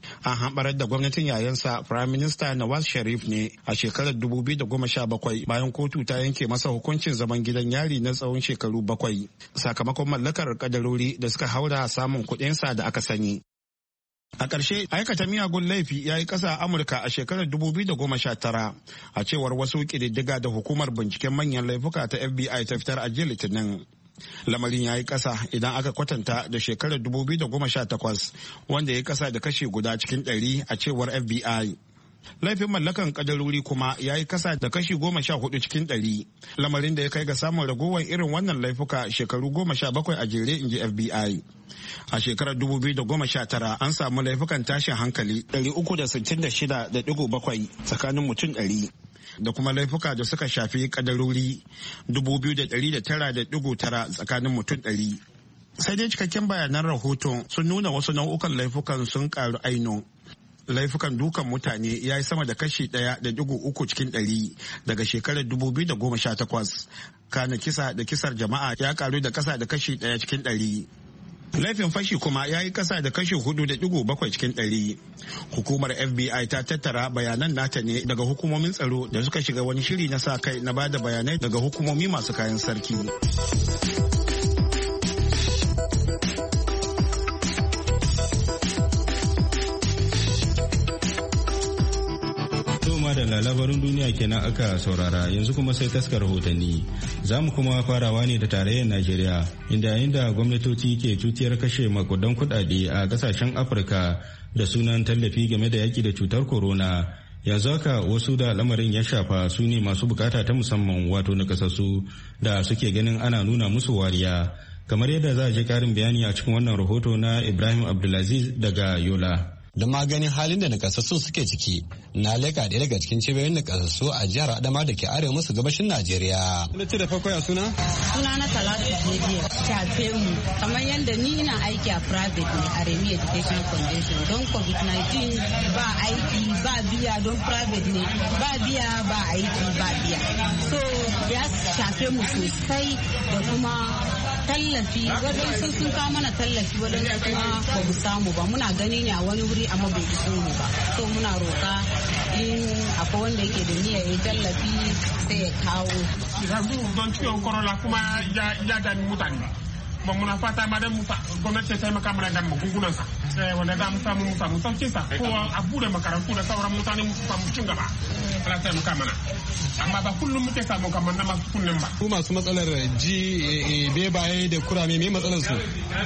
An hamɓarar da gwamnatin yayansa Prime Minister Nawaz Sharif ne a shekarar 2017 bayan kotu ta yanke masa hukuncin zaman gidan yari na tsawon shekaru 7 sakamakon mallakar kadarori da suka haura samun kuɗinsa da aka sani. A ƙarshe, aikata miyagun laifi ya yi ƙasa a Amurka a shekarar 2019 a cewar wasu ƙididdiga da hukumar binciken manyan laifuka ta FBI ta fitar a jiya Litinin. Lamarin ya yi ƙasa idan aka kwatanta da shekarar 2018 wanda ya yi ƙasa da kashi guda cikin 100 a cewar FBI. Laifin mallakan kadarori kuma ya yi kasa da kashi 14 cikin 100, lamarin da ya kai ga samun ragowar irin wannan laifuka shekaru 17 a jere, inji FBI. A shekarar 2019 an samu laifukan tashin hankali 366.7 tsakanin mutum 100 da kuma laifuka da suka shafi kadarori 2,909 tsakanin mutum 100. Sai dai cikakken bayanan rahoton sun nuna wasu nau'ukan laifukan sun karu aino. Laifukan dukan mutane ya yi sama da kashi 1.3 cikin 100 daga shekarar 2018. Kana kisa da kisar jama'a ya karu da kasa da kashi 1 cikin 100. Laifin fashi kuma ya yi kasa da kashi 4.7 cikin 100. Hukumar FBI ta tattara bayanan nata ne daga hukumomin tsaro da suka shiga wani shiri na sa kai na bada bayanai daga hukumomi masu kayan sarki. Da labarin duniya kenan aka saurara, yanzu kuma sai taskar rahotanni. Za mu kuma farawa ne da tarayyar Najeriya, inda gwamnatoci ke tutiyar kashe makudan kudade a kasashen Afirka da sunan tallafi game da yaki da cutar corona. Yanzu haka wasu da lamarin ya shafa su ne masu bukata ta musamman, wato nakasassu da suke ganin ana nuna musu wariya. Kamar yadda za a je karin bayani a cikin wannan rahoto na Ibrahim Abdulaziz daga Yola. Da maganin halin da nakasassu suke ciki, na leka ɗaya daga cikin cibiyoyin nakasassu a jihar Adama da ke arewa masu gabashin Najeriya. Kuna ce da farko ya suna? Suna na Talatu Jibiya, shafe mu. Kamar yadda ni ina aiki a private ne a Remi Education Foundation. Don COVID-19 ba aiki ba biya, don private ne ba biya ba aiki ba biya. So ya shafe mu sosai da kuma tallafi, wadansu sun kawo mana tallafi, wadansu kuma ba mu samu ba. Muna gani ne a wani wuri amma bai iso mu ba. So muna roka in akwai wanda yake da niyyar ya tallafi sai ya kawo. Yanzu don ciwon corona kuma ya dami mutane. Ba muna fata ma dan gwamnati ta taimaka mana da magungunan sa. Wanda za mu samu sauƙin sa. Kowa a bude makarantu da sauran mutane mu samu cin gaba. Allah ta taimaka mana. Amma ba kullum muke samu kamar na masu kunnen ba. Ku masu matsalar bebaye da kurame me matsalar su?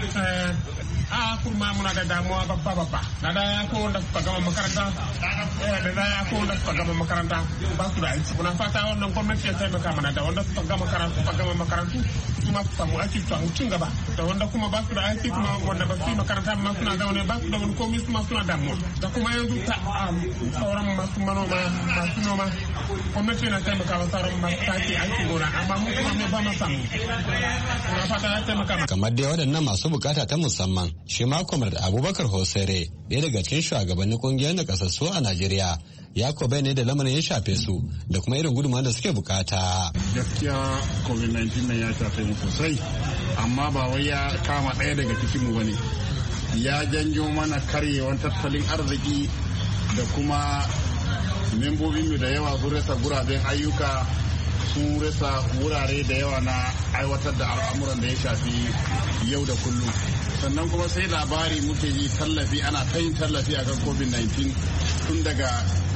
A kurma muna da damuwa babba. Da ya ko wanda suka gama makaranta. Da ya ko wanda suka gama makaranta ba su da aiki. Muna fata wannan gwamnati ya taimaka mana da wanda suka gama makarantu kuma su samu aiki su samu cin gaba. Da wanda kuma ba su da aiki kuma wanda ba su yi makaranta ma suna zaune ba su da wani komai kuma suna damuwa. Da kuma yanzu sauran masu noma gwamnati na taimaka wa sauran masu taki aiki gona amma mu kuma ne ba mu samu. Muna fata ya taimaka mana. Kamar dai waɗannan masu bukata ta musamman, shi ma Comrade Abubakar Hosere, ɗaya daga cikin shugabannin kungiyar nakasassu a Najeriya, ya ko bai ne da lamarin ya shafe su da kuma irin gudunmawar da suke bukata. Gaskiya COVID-19 nan ya shafe mu sosai, amma ba wai ya kama ɗaya daga cikin mu bane. Ya janyo mana karyewan tattalin arziki da kuma membobinmu da yawa sun rasa guraben ayyuka, sun rasa wurare da yawa na aiwatar da al'amuran da ya shafi yau da kullum. Sannan kuma sai labari muke yi tallafi, ana ta yin tallafi a kan COVID-19 tun daga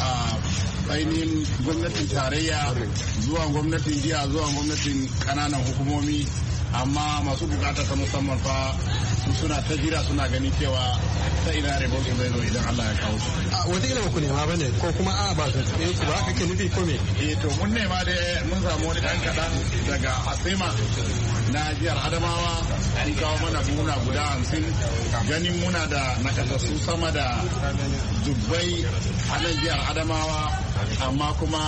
ainihin gwamnatin tarayya zuwa gwamnatin jiha zuwa gwamnatin kananan hukumomi, amma masu bukata ta musamman fa suna ta jira suna ganin cewa ta ina rabon su zai zo idan Allah ya kawo su. Wataƙila ba ku nema ba ne ko kuma ba su tsaye ku ba kake nufi ko me? To mun nema da mun samu wani ɗan kaɗan daga Asema na jihar Adamawa, sun kawo mana buhuna guda 50, ganin muna da nakasassu sama da dubbai a nan jihar Adamawa, amma kuma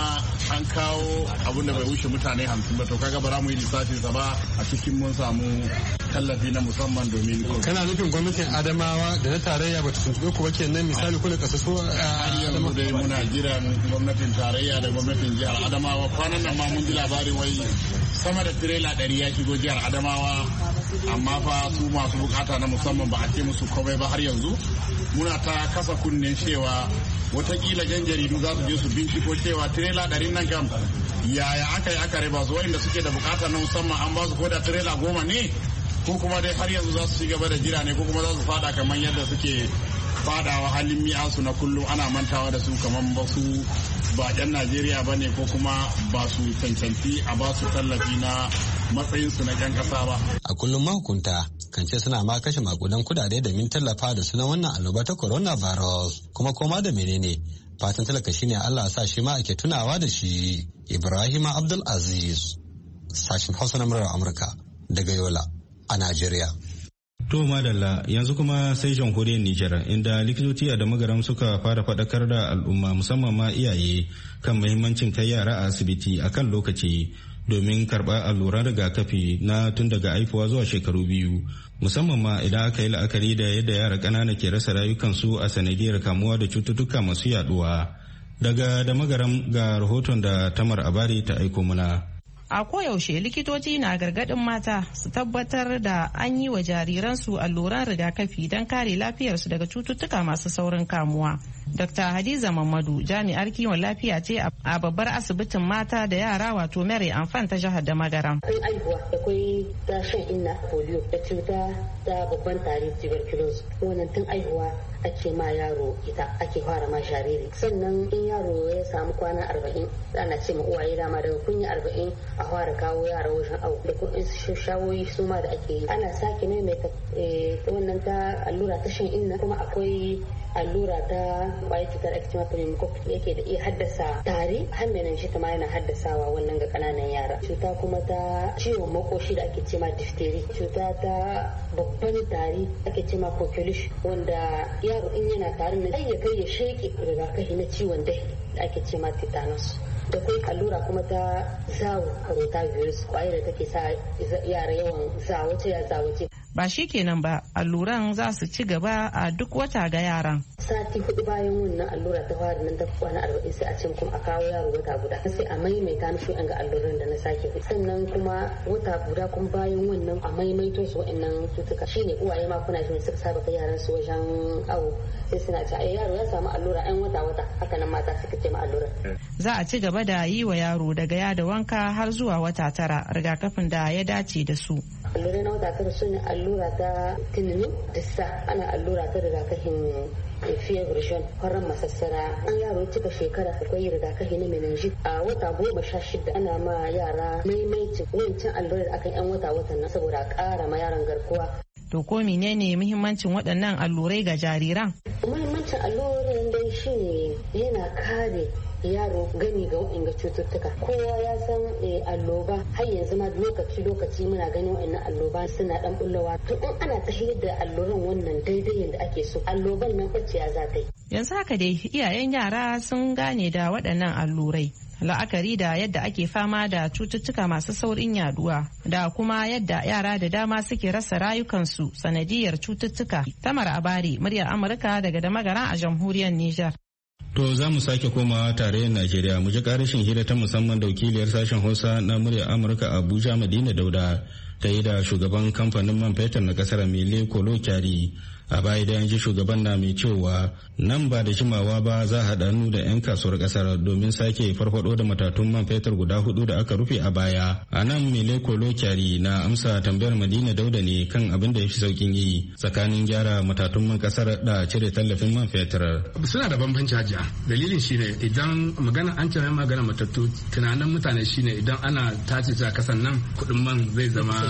an kawo abin da bai wuce mutane 50 ba to kaga ba za mu yi lissafi sa ba a cikin mun samu tallafi na musamman domin kana nufin gwamnatin Adamawa da na tarayya ba ta tuntube ku ba kenan misali kuna kasasu a Adamawa dai muna jiran gwamnatin tarayya da gwamnatin jihar Adamawa kwanan nan ma mun ji labarin wai sama da tirela 100 ya shigo jihar Adamawa amma fa su masu bukata na musamman ba a ce musu komai ba har yanzu muna ta kasa kunnen cewa watakila jan jaridu za su je su binciko cewa tirela 100 nan kam yaya aka yi aka raba su wa'inda suke da bukata na musamman an ba su ko da tirela 10 ne ko kuma dai har yanzu za su ci gaba da jira ne ko kuma za su fada kamar yadda suke fadawa halin mi'asu na kullum ana mantawa da su kamar ba su ba 'yan Najeriya ba ne ko kuma ba su cancanci a ba su tallafi na matsayinsu na 'yan ƙasa ba. A kullum mahukunta kan ce suna ma kashe makudan kudade domin tallafa da sunan wannan annoba ta coronavirus kuma koma da menene fatan talaka shine Allah sa shi ma ake tunawa da shi. Ibrahim Abdul Aziz sashin Hausa na murar Amurka daga Yola a Najeriya. To madalla yanzu kuma sai jamhuriyar Nijar inda likitoci a Damagaram suka fara faɗakar da al'umma musamman ma iyaye kan muhimmancin kai yara a asibiti akan lokaci domin karɓar alluran rigakafi na tun daga haifuwa zuwa shekaru 2 musamman ma idan aka yi la'akari da yadda yara ƙanana ke rasa rayukansu a sanadiyar kamuwa da cututtuka masu yaduwa. Daga Damagaram ga rahoton da Tamar Abari ta aiko muna. A koyaushe likitoci na gargaɗin mata su tabbatar da an yi wa jariransu alluran rigakafi don kare lafiyarsu daga cututtuka masu saurin kamuwa. Dr. Hadiza Mamadu jami'ar kiwon lafiya ce a babbar asibitin mata da yara wato Mary Amfan ta jihar da Magaram. Tun aihuwa akwai ta shan inna polio da cuta ta babban tari tuberculosis wannan tun aihuwa ake ma yaro ita ake fara ma jariri sannan in yaro ya samu kwana 40 ana ce ma uwaye dama daga kunya 40 a fara kawo yara wajen awo da kuma shawoyi su ma da ake yi ana sake maimaita wannan ta allura ta shan inna kuma akwai allura ta kwayar cutar ake cewa pneumococcal yake da iya haddasa tari hannayen shi ma yana haddasawa wannan ga kananan yara cuta kuma ta ciwon makoshi da ake cewa diphtheria cuta ta babban tari ake cewa coqueluche wanda yaro in yana tarin nan ya kai ya sheke rigakafi na ciwon dahi da ake cewa tetanus da kai allura kuma ta zawo rotavirus kwayar da take sa yara yawan zawace ba shi kenan ba alluran za su ci gaba a duk wata ga yaran. Sati 4 bayan wannan allura ta fara nan ta kwana 40 sai a ce kuma a kawo yaro wata guda sai a maimaita mishi ga alluran da na sake sannan kuma wata guda kuma bayan wannan a maimaito su wa'annan cutuka shine uwaye ma kuna shi suka saba kai yaran su wajen awo sai suna ce yaro ya samu allura ɗan wata haka nan mata suka ce ma allura. Za a ci gaba da yi wa yaro daga yada wanka har zuwa wata 9 rigakafin da ya dace da su. Allurai na wata 9 su ne allura ta tininu dissa ana allura ta rigakafin fevrition faran masassara an yaro cika shekara akwai rigakafi na meningit a wata 16 ana ma yara maimaitin wancan allurar da aka yan wata nan saboda a ƙara ma yaran garkuwa. To ko menene muhimmancin waɗannan allurai ga jariran? Muhimmancin alluran dai shine yana kare yaro gani ga waɗanda cututtuka kowa ya san alloba har yanzu ma lokaci muna ganin waɗannan alloba suna dan bullowa to in ana tahiyar da alluran wannan daidai yadda ake so alloban nan ɓaciya za ta yi. Yanzu haka dai iyayen yara sun gane da waɗannan allurai la'akari da yadda ake fama da cututtuka masu saurin yaduwa da kuma yadda yara da dama suke rasa rayukansu sanadiyar cututtuka. Tamar Abari, muryar Amurka daga Damagara a jamhuriyar Nijar. To za mu sake komawa tarayyar Najeriya mu ji karashin hira ta musamman da wakiliyar sashen Hausa na muryar Amurka Abuja Madina Dauda ta yi da shugaban kamfanin man fetur na kasar Mele Kolo Kyari. A baya da yanzu shugaban na mai cewa nan ba da jimawa ba za a haɗa hannu da 'yan kasuwar ƙasar domin sake farfado da matatun man fetur guda 4 da aka rufe a baya. A nan Mele Kolo Kyari na amsa tambayar Madina Dauda ne kan abin da ya fi saukin yi tsakanin gyara matatun man ƙasar da cire tallafin man fetur. Suna da bambanci hajiya. Dalilin shine idan magana an magana matattu tunanin mutane shine idan ana tace a kasan nan kuɗin man zai zama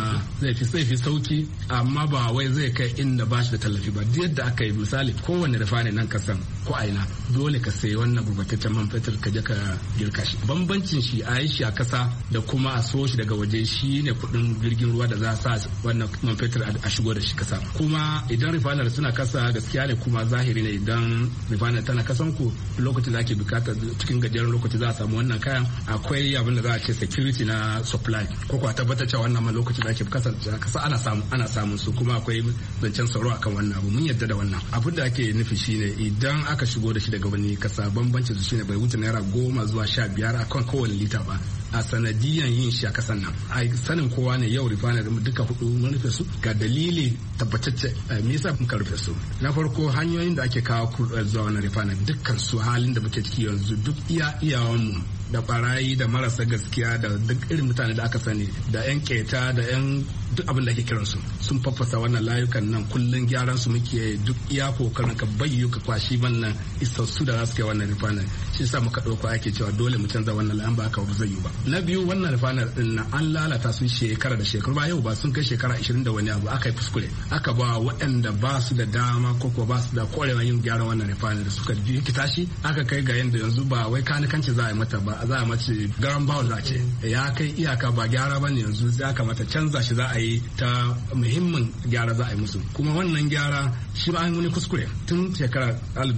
zai fi sauki, amma ba wai zai kai inda ba shi da tallafi ba. Yadda aka yi misali kowane refinery nan kasan ko aina dole ka sayi wannan gurbataccen man fetur ka je ka girka shi. Bambancin shi a yi shi a kasa da kuma a so shi daga waje shi ne kudin jirgin ruwa da za a sa wannan man fetur a shigo da shi kasa. Kuma idan refinery suna kasa gaskiya ne, kuma zahiri ne idan refinery tana kasan ku lokacin da ake bukata cikin gajeren lokaci za a samu wannan kayan. Akwai abin da za a ce security na supply ko kuwa tabbatar cewa wannan ma lokacin da ake bukata kasa ana samun su, kuma akwai zancen tsaro akan wannan abu. Mun yadda da wannan. Abin da ake nufi shine idan aka shigo da shi daga wani kasa bambancin su shine bai wuce naira 10 zuwa 15 akan kowane lita ba a sanadiyan yin shi a kasan nan. A sanin kowa ne yau refinery duka hudu mun rufe su ga dalili tabbatacce. Me yasa muka rufe su? Na farko hanyoyin da ake kawo crude zuwa wannan refinery dukkan su halin da muke ciki yanzu duk iyawan mu da barayi da marasa gaskiya da duk irin mutane da aka sani da yan keta da yan duk abin da ake kiransu sun faffasa wannan layukan nan. Kullun gyaran su muke duk iya kokarin ka bayyu ka kwashi wannan isassu da za su kai wannan refinery. Shi yasa muka dauko ake cewa dole mu canza wannan layan ba haka ba zai yi ba. Na biyu wannan refinery din nan an lalata su shekara da shekaru, ba yau ba sun kai shekara 20 da wani abu. Aka yi kuskure aka ba waɗanda ba su da dama ko ba su da korewa yin gyaran wannan refinery suka jikita shi aka kai ga yanda yanzu ba wai kanikanci za a yi mata ba, za a mace garan bawul za ce ya kai iyaka, ba gyara ba ne yanzu za ka mata canza shi za a yi ta muhimmin gyara za a yi musu. Kuma wannan gyara shi ba an wani kuskure tun shekara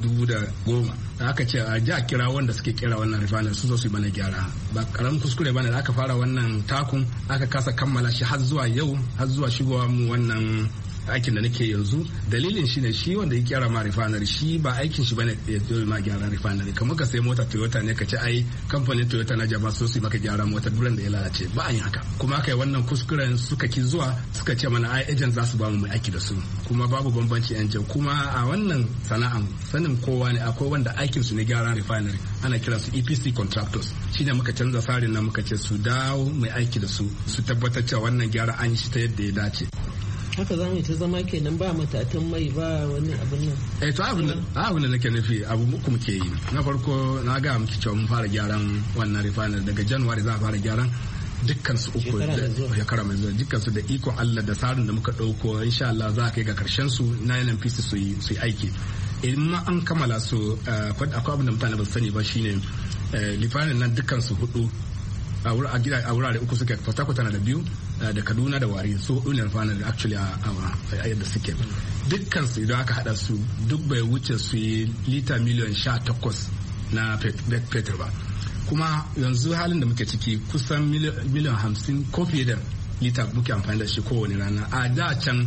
2010 da aka ce a ja kira wanda suke kira wannan refinery su zo su yi mana gyara. Ba karamin kuskure bane da aka fara wannan takun aka kasa kammala shi har zuwa yau, har zuwa shigowa mu wannan aikin da nake yanzu. Dalilin shi ne shi wanda ya kyara ma refinery shi ba aikin shi bane ya zo ma gyara refinery. Kamar ka sai mota Toyota ne ka ce ai kamfanin Toyota na jaba so su maka gyara mota duran da ya lalace, ba an yi haka. Kuma kai wannan kuskuren suka ki zuwa suka ce mana ai agent za su ba mu mai aiki da su, kuma babu bambanci agent. Kuma a wannan sana'an sanin kowa ne akwai wanda aikin su ne gyara refinery, ana kira su EPC contractors. Shine muka canza tsarin nan muka ce su dawo mai aiki da su tabbatar cewa wannan gyara an yi shi ta yadda ya dace. Haka za mu ta zama kenan ba matatan mai ba wani abin nan. To abin da nake nufi abu muku muke yi. Na farko na ga miki cewa mun fara gyaran wannan refinery daga January za a fara gyaran dukkan su uku shekara mai zuwa, dukkan su da ikon Allah da tsarin da muka dauko insha Allah za a kai ga karshen su na NNPC su yi aiki. In ma an kammala su akwai abin da mutane ba su sani ba shine refinery nan dukkan su hudu a wurare uku suke. Port Harcourt tana da 2 da Kaduna da Wari, su hudu ne refinery actually a yadda suke. Dukkan su idan aka hada su duk bai wuce su yi lita miliyan 18 na petrol ba. Kuma yanzu halin da muke ciki kusan miliyan 50 ko fiye da lita muke amfani da shi kowane rana. A da can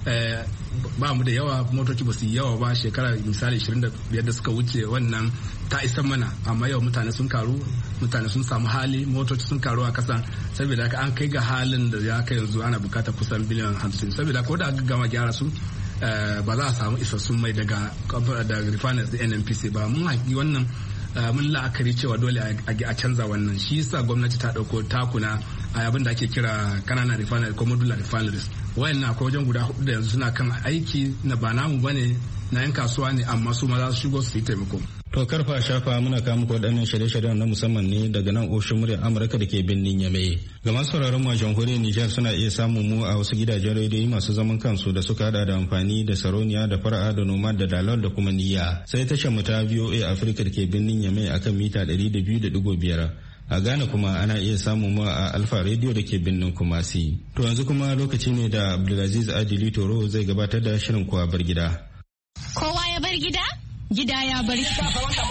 ba mu da yawa, motoci ba su yi yawa ba shekara misali 25 da suka wuce wannan ta isa mana, amma yau mutane sun karu, mutane sun samu hali, motoci sun karu a kasa, saboda haka an kai ga halin da ya kai yanzu ana bukatar kusan biliyan 50. Saboda ko da aka gama gyara su ba za a samu isassun mai daga refiners da NNPC ba. Mun haƙi wannan mun la'akari cewa dole a canza wannan. Shi yasa gwamnati ta ɗauko takuna a abin da ake kira kananan refineries ko modular refineries. Wayannan akwai wajen guda 4 da yanzu suna kan aiki na ba namu bane, na yan kasuwa ne, amma su ma za su shigo su yi taimako. To karfa shafa muna kawo muku waɗannan shirye-shiryen na musamman ne daga nan ofishin muryar Amurka da ke birnin Yamai. Ga masu sauraron mu a jamhuriyar Nijar suna iya samun mu a wasu gidajen rediyoyi masu zaman kansu da suka hada da amfani da Saroniya da Fara'a da Noma da Dalal da kuma Niyya. Sai tashar mu ta VOA Africa da ke birnin Yamai akan mita 200.5. A Ghana kuma ana iya samun mu a Alfa Radio da ke birnin Kumasi. To yanzu kuma lokaci ne da Abdulaziz Adili Toro zai gabatar da shirin kowa bar gida. Kowa ya bar gida? Gida ya bar shi.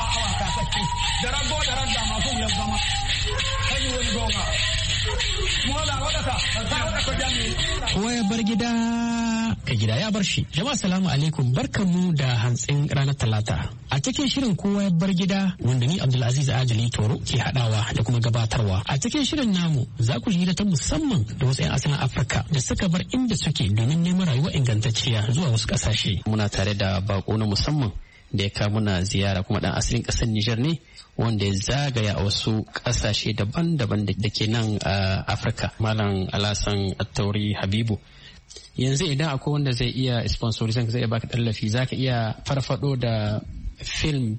Kowa ya bar gida ka gida ya bar shi. Jama'a salamu alaikum, barkanmu da hantsin ranar Talata. A cikin shirin kowa ya bar gida wanda ni Abdulaziz Ajali Toro ke hadawa da kuma gabatarwa. A cikin shirin namu za ku ji ta musamman da wasu 'yan asalin Afirka da suka bar inda suke domin neman rayuwa ingantacciya zuwa wasu kasashe. Muna tare da bako na musamman da ya kawo muna ziyara, kuma dan asalin kasar Nijar ne wanda ya zagaya a wasu kasashe daban-daban da ke nan a Afirka. Malam Alasan Attauri Habibu, yanzu idan akwai wanda zai iya sponsorizan ka, zai iya baka tallafi, zaka iya farfado da film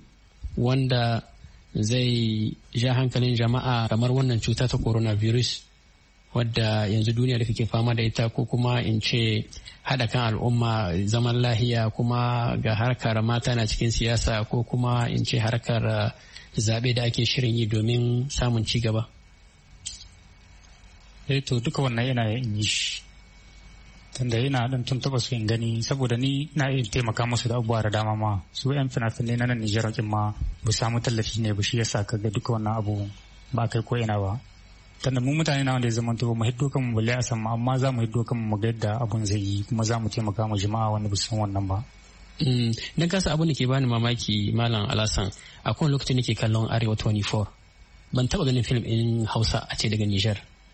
wanda zai ja hankalin jama'a kamar wannan cuta ta coronavirus wadda yanzu duniya da kake fama da ita, ko kuma in ce haɗa kan al'umma, zaman lahiya, kuma ga harkar mata na cikin siyasa, ko kuma in ce harkar zaɓe da ake shirin yi domin samun ci gaba? To duka wannan yana yin yi shi, tunda yana ɗan tuntuɓa su in gani, saboda ni na iya taimaka musu da abubuwa da dama ma. Su 'yan fina-finai na nan Nijar ma ba samu tallafi ne ba, shi yasa kaga duka wannan abu ba kai ko ina ba. Tunda mu mutane na wanda ya zama to mu hiddo kanmu balle a sama, amma za mu hiddo kanmu mu ga yadda abun zai yi, kuma za mu taimaka mu jama'a wanda ba su san wannan ba. Dan kasa abun da ke bani mamaki Malam Alasan, a kowane lokaci nake kallon Arewa 24 ban taba ganin film in Hausa a ce daga Nijar.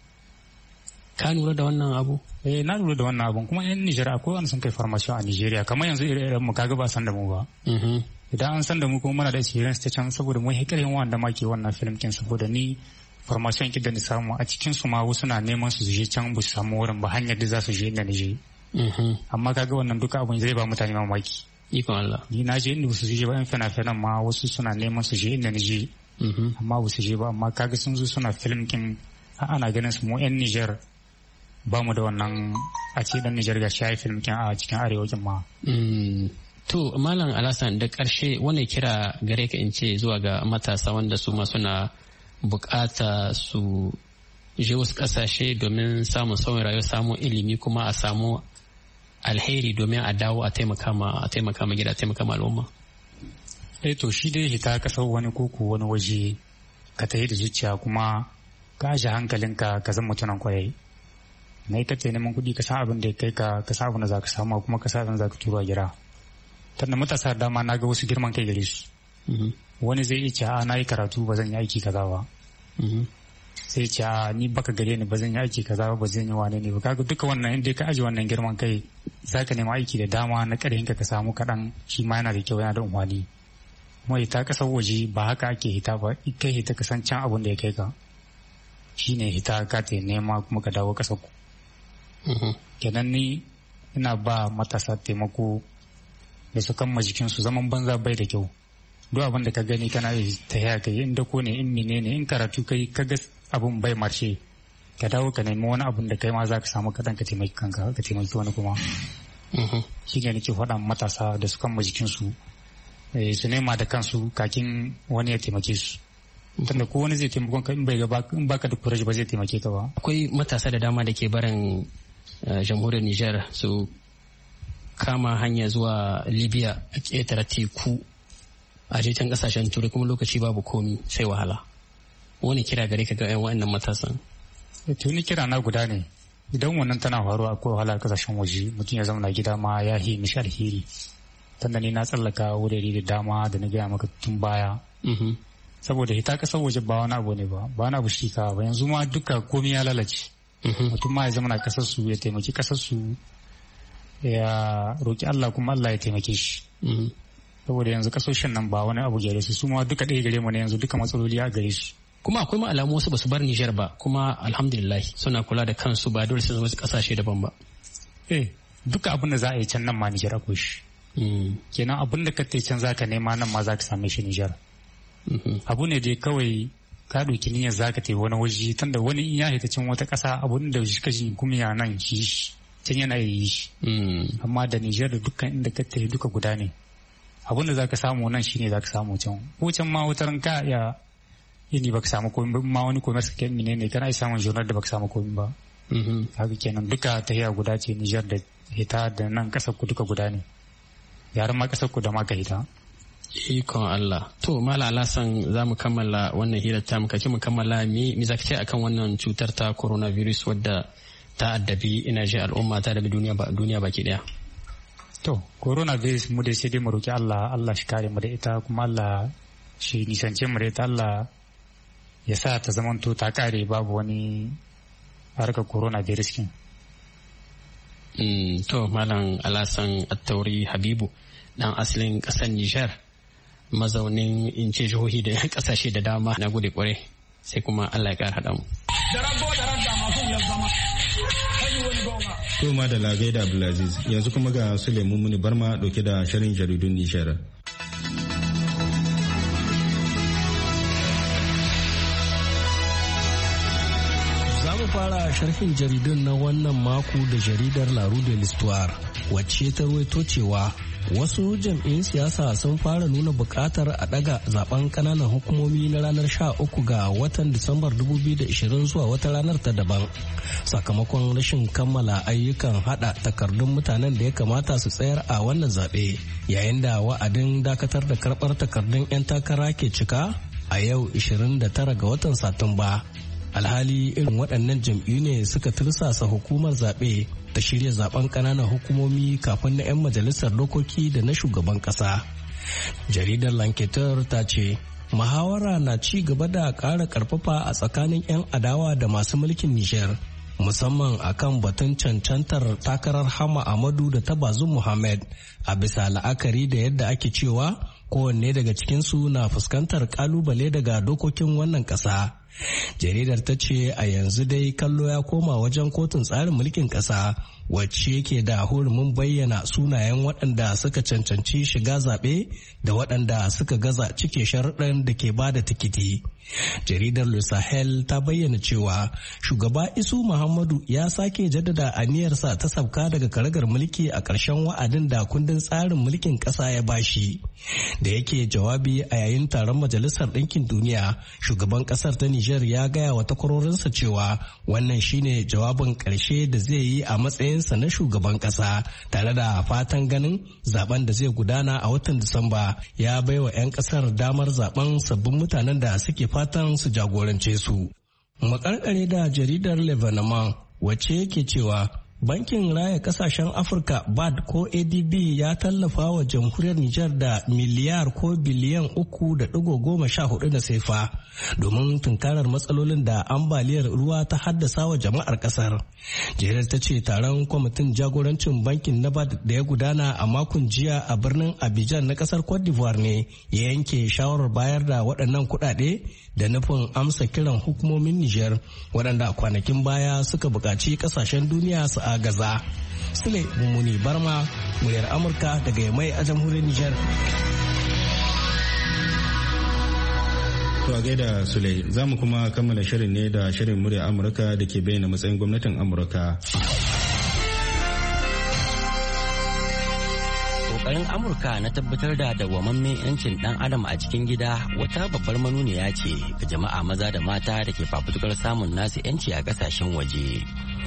Ka lura da wannan abu? Na lura da wannan abun, kuma yan Nijar akwai wanda sun kai farmasiyo a Nijeriya, kamar yanzu irin mu kaga ba san da mu ba. Idan an san da mu kuma muna da experience ta can, saboda mu hikarin wanda ma ke wannan film kin, saboda ni farmasiyon ki da ni samu a cikin su ma wasu na neman su je can ba su samu wurin ba, hanyar da za su je inda ni je. Amma kaga wannan duka abun zai ba mutane mamaki. Ikon Allah. Ni na je inda su je ba, yan fina-finan ma wasu suna neman su je inda ni je. Amma ba su je ba, amma kaga sun zo suna film kin, ana ganin su mu yan Nijar ba mu da wannan a ce dan Nijar ga shayi film kin a cikin arewacin ma. To Malam Alasan, da karshe wani kira gare ka in ce zuwa ga matasa wanda su ma suna bukata su je wasu kasashe domin samun sauyin rayuwa, samun ilimi, kuma a samu alheri domin a dawo a taimaka ma gida, a taimaka ma al'umma? To shi dai hita kasar wani koko wani waje ka tafi da zuciya, kuma ka aje hankalinka ka zama mutunan kwarai. Na yi kace neman kuɗi ka san abin da ya kai ka san abin da za ka samu, kuma ka san abin da za ka tura gida. Tunda matasa da dama na ga wasu girman kai gare su. Wani zai iya ce na yi karatu ba zan yi aiki kaza ba. Sai ce ni baka gare ni ba zan yi aiki kaza ba zan yi wane ne ba. Kaga duka wannan inda ka aje wannan girman kai, za ka nema aiki da dama na ƙarhin ka samu kaɗan, shi ma yana da kyau, yana da umarni. Kuma hita ƙasar waje ba haka ake hita ba, kai hita ka san can abin da ya kai ka. Shi ne hita ka ta nema kuma ka dawo ƙasar ku. Kenan ni ina ba matasa taimako da su kama jikinsu, zaman banza bai da kyau. Duk abin da ka gani kana ta haya kai, in dako ne, in mine ne, in karatu kai ka ga abin bai marshe, ka dawo ka nemi wani abin da kai ma za ka samu kaɗan ka taimaki kanka, ka taimaki wani kuma. Shi ne nake faɗa matasa da su kama jikinsu, su nema da kansu kakin wani ya taimake su. Tunda ko wani zai taimakon ka in baka da kuraji ba zai taimake ka ba. Akwai matasa da dama da ke barin jamhuriyar Nijar su kama hanya zuwa Libya a ƙetare teku a can kasashen turai, kuma lokaci babu komi sai wahala. Wani kira gare ka ga 'yan wa'annan matasan? Tuni kira na guda ne, idan wannan tana faruwa akwai wahala kasashen waje, mutum ya zauna gida ma ya yi mishi alheri. Tunda ni na tsallaka wurare da dama da na gaya maka tun baya. Saboda hita kasar waje ba wani abu ne ba wani abu shi ka ba, yanzu ma duka komi ya lalace. Mutum ma ya zama na kasar su, ya taimaki kasar su, ya roki Allah kuma Allah ya taimake shi. Saboda yanzu kasoshin nan ba wani abu gare su ma duka ɗaya gare mu ne yanzu, duka matsaloli a gare su. Kuma akwai ma alamu wasu basu bar Nijar ba, kuma alhamdulillah suna kula da kansu, ba dole su wasu kasashe daban ba. Duka abin da za a yi can nan ma Nijar akwai shi. Kenan abin da ka can za ka nema nan ma za ka same shi Nijar. Abu ne dai kawai ka ɗauki niyyar za ka tafi wani waje, tunda wani in ya haita cin wata ƙasa abun da shi kashi gumiya nan shi can yana yi shi. Amma da Nijar da dukkan inda ka tafi duka guda ne. Abun da za ka samu nan shi ne za ka samu can. Ko can ma wataran ka iya yini ba ka samu komi ba, ma wani commerce ka ne ne kana samun journal da ba ka samu komi ba. Haka kenan duka tahiya guda ce, Nijar da hita da nan ƙasar ku duka guda ne. Yaran ma ƙasar ku da ma ka hita. Ikon Allah. To Malam Alasan, za mu kammala wannan hirar ta muka ce mu kammala mi za ka ce akan wannan cutar ta coronavirus wadda ta addabi ina ji al'umma ta daga duniya baki daya. To coronavirus mu dai sai dai mu roki Allah shi kare mu da ita, kuma Allah shi nisance mu da ita, Allah ya sa ta zamanto ta kare babu wani harkar coronavirus kin. To Malam Alasan Attauri Habibu, dan asalin kasar Nijar, mazaunin in ce jihohi da kasashe da dama, na gode kwarai, sai kuma Allah ya kara haɗa mu. To ma da lagai da Abdulaziz, yanzu kuma ga Suleiman Muni Barma dauke da shirin jaridun Nijar. Za mu fara sharhin jaridun na wannan mako da jaridar La Rue de l'Histoire, wacce ta ruwaito cewa wasu jam'iyyun siyasa sun fara nuna bukatar a daga zaben kananan hukumomi na ranar 13 ga watan Disambar 2020 zuwa wata ranar ta daban sakamakon rashin kammala ayyukan hada takardun mutanen da ya kamata su tsayar a wannan zaɓe, yayin da wa'adin dakatar da karɓar takardun 'yan takara ke cika a yau 29 ga watan Satumba. Alhali irin waɗannan jam'iyyu ne suka tursasa hukumar zaɓe ta shirya zaben ƙananan hukumomi kafin na 'yan majalisar dokoki da na shugaban ƙasa. Jaridar Lanketer ta ce muhawara na ci gaba da ƙara ƙarfafa a tsakanin 'yan adawa da masu mulkin Nijar, musamman akan batun cancantar takarar Hama Amadu da ta Bazum Muhammad, a bisa la'akari da yadda ake cewa kowanne daga cikinsu na fuskantar ƙalubale daga dokokin wannan ƙasa. Jaridar ta ce a yanzu dai kallo ya koma wajen kotun tsarin mulkin ƙasa, wacce ke da hurumin bayyana sunayen waɗanda suka cancanci shiga zaɓe da waɗanda suka gaza cike sharuɗan da ke bada tikiti. Jaridar Le Sahel ta bayyana cewa shugaba Isu Muhammadu ya sake jaddada aniyarsa ta sabka daga karagar mulki a ƙarshen wa'adin da kundin tsarin mulkin ƙasa ya bashi. Da yake jawabi a yayin taron Majalisar Ɗinkin Duniya, shugaban ƙasar ta Nijar ya gaya wa takwarorinsa cewa wannan shine jawabin ƙarshe da zai yi a matsayinsa na shugaban ƙasa, tare da fatan ganin zaben da zai gudana a watan Disamba ya baiwa 'yan ƙasar damar zaben sabbin mutanen da suke fatan su jagorance su. Makarkare da jaridar Lebanon wacce yake cewa Bankin Raya Kasashen Afirka BAD ko ADB ya tallafa wa jamhuriyar Nijar da miliyar ko biliyan 3.14 na sefa domin tunkarar matsalolin da ambaliyar ruwa ta haddasa wa jama'ar kasar. Jaridar ta ce taron kwamitin jagorancin bankin na BAD da ya gudana a makon jiya a birnin Abidjan na kasar Cote d'Ivoire ne ya yanke shawarar bayar da waɗannan kuɗaɗe da nufin amsa kiran hukumomin Nijar waɗanda kwanakin baya suka buƙaci ƙasashen duniya su agaza. Sule Mummuni Barma, muryar Amurka daga Yamai a jamhuriyar Nijar. To a gaida Sule, za mu kuma kammala shirin ne da shirin muryar Amurka da ke bayyana matsayin gwamnatin Amurka. Ƙoƙarin Amurka na tabbatar da dawwammamen 'yancin ɗan adam a cikin gida wata babbar manuniya ce ga jama'a maza da mata da ke fafutukar samun nasu 'yanci a ƙasashen waje.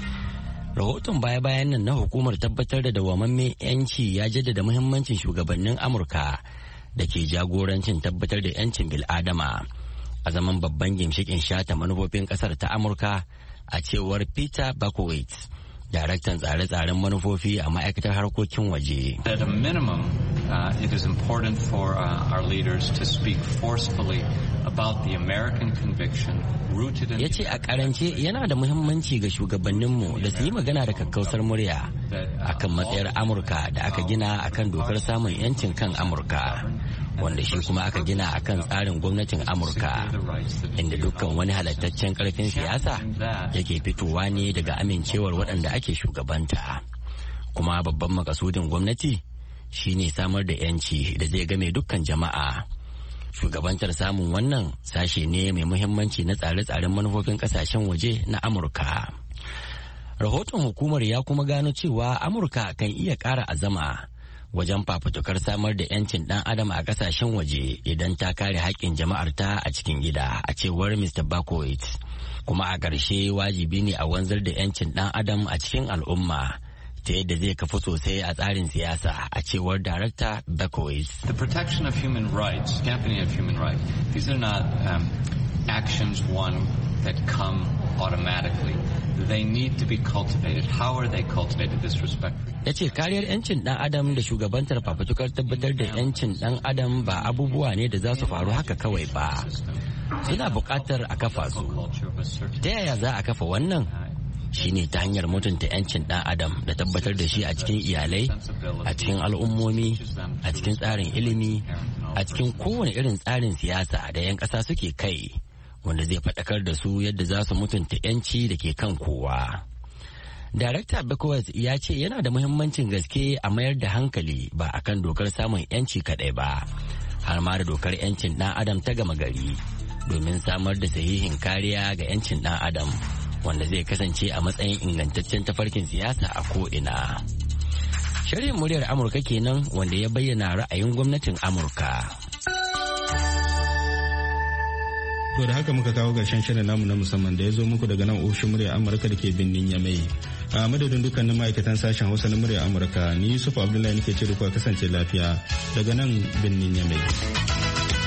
Rahoton baya-bayan nan na hukumar tabbatar da dawwammamen 'yanci ya jaddada muhimmancin shugabannin Amurka da ke jagorancin tabbatar da 'yancin bil'adama a zaman babban ginshiƙin shata manufofin ƙasar ta Amurka, a cewar Peter Bakowitz, daraktan tsare-tsaren manufofi a ma'aikatar harkokin waje. At a minimum, it is important for our leaders to speak forcefully about the American conviction rooted in... Ya ce a karance yana da muhimmanci ga shugabanninmu da su yi magana da kakkausar murya akan matsayar Amurka da aka gina akan dokar samun 'yancin kan Amurka, wanda shi kuma aka gina akan tsarin gwamnatin Amurka, inda dukkan wani halattaccen karfin siyasa yake fitowa ne daga amincewar waɗanda ake shugabanta. Kuma babban makasudin gwamnati shine samar da 'yanci da zai game dukkan jama'a. Shugabantar samun wannan sashe ne mai muhimmanci na tsare-tsaren manufofin kasashen waje na Amurka. Rahoton hukumar ya kuma gano cewa Amurka kan iya ƙara azama wajen fafutukar samar da 'yancin ɗan adam a kasashen waje idan ta kare haƙƙin jama'arta a cikin gida, a cewar Mr. Bakowitz. Kuma a ƙarshe wajibi ne a wanzar da 'yancin ɗan adam a cikin al'umma ta yadda zai kafu sosai a tsarin siyasa, a cewar Darakta Bakowitz. The protection of human rights, championing of human rights, these are not actions, one, that come automatically. They need to be cultivated. How are they cultivated? This respect. Ya ce kariyar 'yancin ɗan adam da shugabantar fafutukar tabbatar da 'yancin ɗan adam ba abubuwa ne da za su faru haka kawai ba. Suna buƙatar a kafa su. Ta yaya za a kafa wannan? Shine ta hanyar mutunta 'yancin ɗan adam da tabbatar da shi a cikin iyalai, a cikin al'ummomi, a cikin tsarin ilimi, a cikin kowane irin tsarin siyasa da 'yan ƙasa suke kai, wanda zai faɗakar da su yadda za su mutunta 'yanci da ke kan kowa. Darakta Bekowitz ya ce yana da muhimmancin gaske a mayar da hankali ba a kan dokar samun 'yanci kaɗai ba, har ma da dokar 'yancin ɗan adam ta gama gari, domin samar da sahihin kariya ga 'yancin ɗan adam, wanda zai kasance a matsayin ingantaccen tafarkin siyasa a ko'ina. Sharhin muryar Amurka kenan wanda ya bayyana ra'ayin gwamnatin Amurka. To da haka muka kawo ƙarshen shirin namu na musamman da ya zo muku daga nan ofishin muryar Amurka da ke birnin Yamai. A madadin dukkanin ma'aikatan sashen Hausa na muryar Amurka, ni Yusuf Abdullahi nake ce da kuwa kasance lafiya daga nan birnin Yamai.